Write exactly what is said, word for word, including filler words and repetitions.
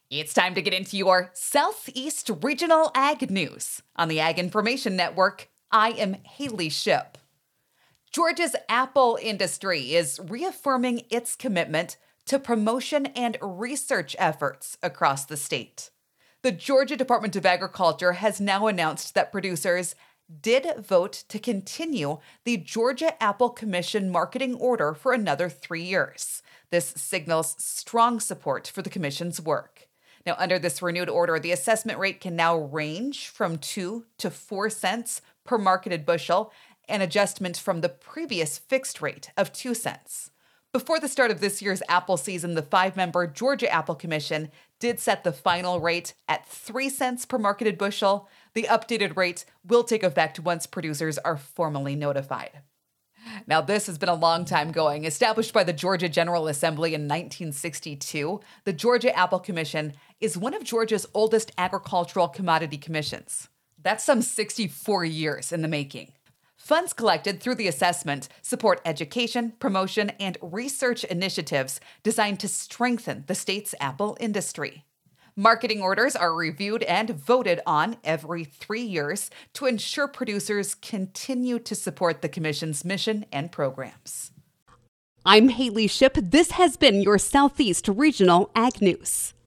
It's time to get into your Southeast Regional Ag News. On the Ag Information Network, I am Haley Ship. Georgia's apple industry is reaffirming its commitment to promotion and research efforts across the state. The Georgia Department of Agriculture has now announced that producers did vote to continue the Georgia Apple Commission marketing order for another three years. This signals strong support for the commission's work. Now, under this renewed order, the assessment rate can now range from two to four cents per marketed bushel, an adjustment from the previous fixed rate of two cents. Before the start of this year's apple season, the five-member Georgia Apple Commission did set the final rate at three cents per marketed bushel. The updated rate will take effect once producers are formally notified. Now, this has been a long time going. Established by the Georgia General Assembly in nineteen sixty-two, the Georgia Apple Commission is one of Georgia's oldest agricultural commodity commissions. That's some sixty-four years in the making. Funds collected through the assessment support education, promotion, and research initiatives designed to strengthen the state's apple industry. Marketing orders are reviewed and voted on every three years to ensure producers continue to support the Commission's mission and programs. I'm Haley Ship. This has been your Southeast Regional Ag News.